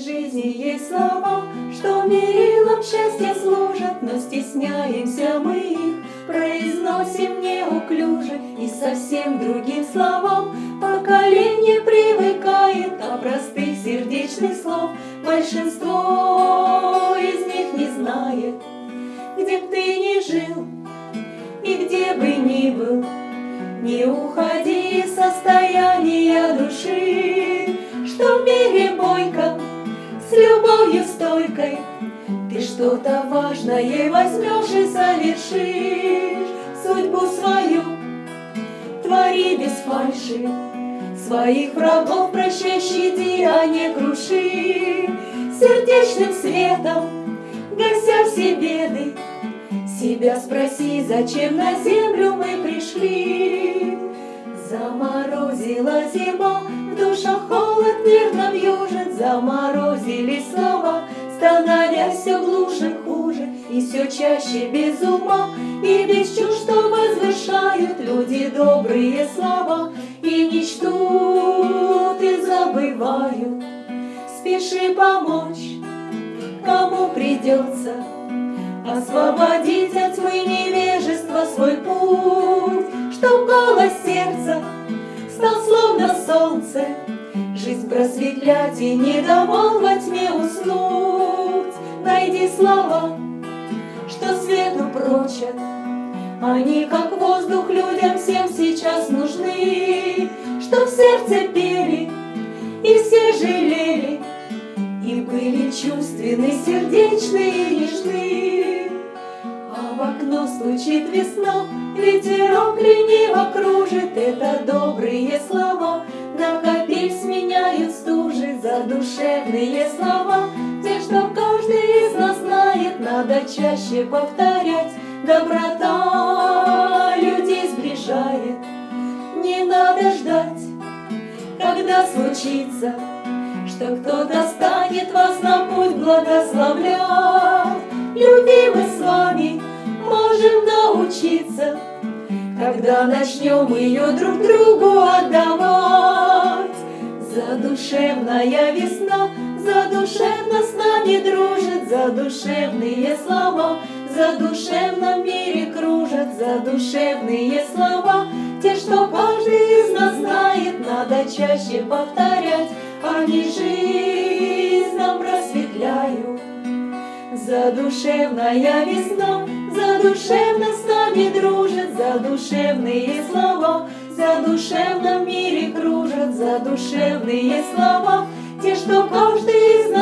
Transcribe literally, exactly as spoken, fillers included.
жизни есть слова, что мерилом счастья служат, но стесняемся мы их, произносим неуклюже и совсем другим словам. Поколение привыкает, а простых сердечных слов большинство из них не знает. Где б ты ни жил и где бы ни был, не уходи из состояния души, что в мире бойком, с любовью стойкой, ты что-то важное возьмешь и совершишь. Судьбу свою твори без фальши, своих врагов прощай, щади, а не круши. Сердечным светом гася все беды, себя спроси, зачем на землю мы пришли. Заморозила зима, в душах холод нервно вьюжит, заморозились слова, становясь все глуше, хуже и все чаще без ума, и без чувств, что возвышают люди добрые слова, и мечтут и забывают. Спеши помочь, кому придется, освободить от тьмы невежества свой путь, чтоб голос сердца стал словно солнце, жизнь просветлять и не давал во тьме уснуть. Найди слова, что свету прочат, они как воздух людям всем сейчас нужны, что в сердце пели и все жалели, и были чувственны, сердечны и нежны. А в окно стучит весна, ветерок лениво кружит, это добрые слова, на капель сменяют стужи, задушевные слова, те, что каждый из нас знает, надо чаще повторять. Доброта людей сближает, не надо ждать, когда случится, что кто-то станет вас на путь благословлять. Любви мы с вами можем научиться, когда начнем ее друг другу отдавать. Задушевная весна задушевно с нами дружит, задушевные слова в задушевном мире кружат, задушевные слова, те, что каждый из нас знает, надо чаще повторять, они жизнь нам просветляют. Задушевная весна задушевно с нами дружит, задушевные слова в задушевном мире кружат, задушевные слова, те, что каждый из нас